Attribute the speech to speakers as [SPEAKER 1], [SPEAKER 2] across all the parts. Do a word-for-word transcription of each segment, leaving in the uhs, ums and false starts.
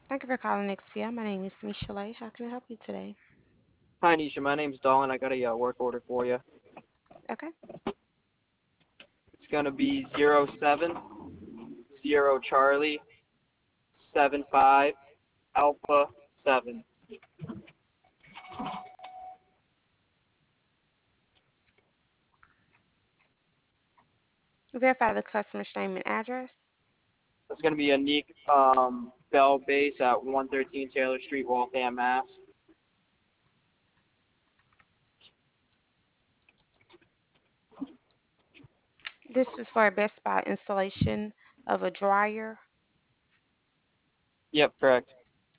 [SPEAKER 1] Thank you for calling X P L. My name is Michelle. How can I help you today?
[SPEAKER 2] Hi, Nisha. My name's Dolan. I got a uh, work order for you.
[SPEAKER 1] Okay.
[SPEAKER 2] It's gonna be zero seven zero Charlie seven five Alpha seven.
[SPEAKER 1] Verify the customer's name and address.
[SPEAKER 2] It's gonna be a Neek um, Bell base at one thirteen Taylor Street, Waltham, Mass.
[SPEAKER 1] This is for a Best Buy installation of a dryer.
[SPEAKER 2] Yep, correct.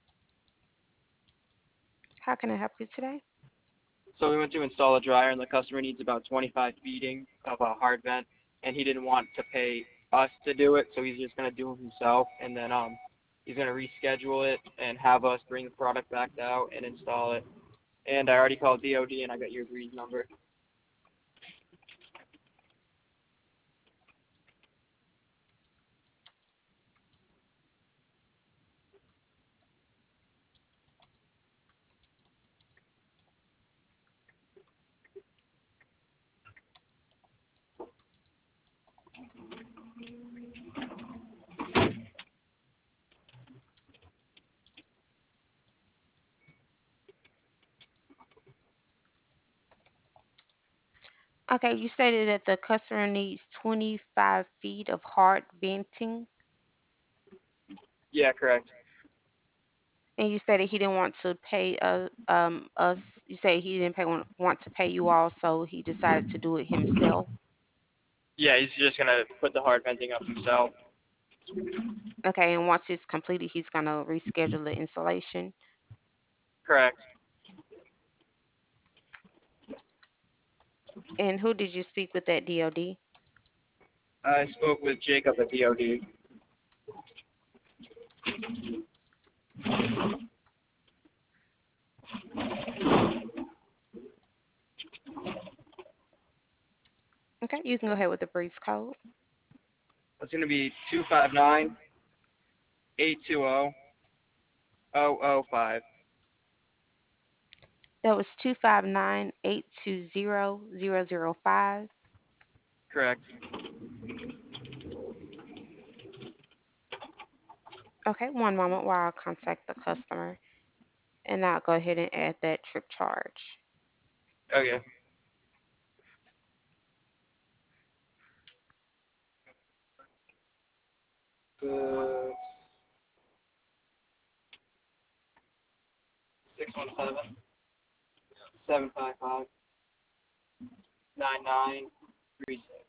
[SPEAKER 1] How can I help you today?
[SPEAKER 2] So we went to install a dryer, and the customer needs about twenty-five feeding of a hard vent, and he didn't want to pay us to do it, so he's just gonna do it himself, and then um, he's gonna reschedule it and have us bring the product back out and install it. And I already called D O D, and I got your agreed number.
[SPEAKER 1] Okay, you stated that the customer needs twenty-five feet of hard venting,
[SPEAKER 2] Yeah, correct.
[SPEAKER 1] and you stated he didn't want to pay uh, um, us. You say he didn't pay, want want to pay you all, so he decided to do it himself.
[SPEAKER 2] Yeah, he's just gonna put the hard venting up himself.
[SPEAKER 1] Okay, and once it's completed, he's gonna reschedule the installation.
[SPEAKER 2] Correct.
[SPEAKER 1] And who did you speak with at D O D?
[SPEAKER 2] I spoke with Jacob at D O D.
[SPEAKER 1] Okay, you can go ahead with the brief code.
[SPEAKER 2] It's gonna be two five nine eight two zero zero zero five.
[SPEAKER 1] That was two five nine eight two zero zero zero five.
[SPEAKER 2] Correct.
[SPEAKER 1] Okay, one moment while I contact the customer, and I'll go ahead and add that trip charge.
[SPEAKER 2] Okay. Uh, six one seven seven five five nine nine three six.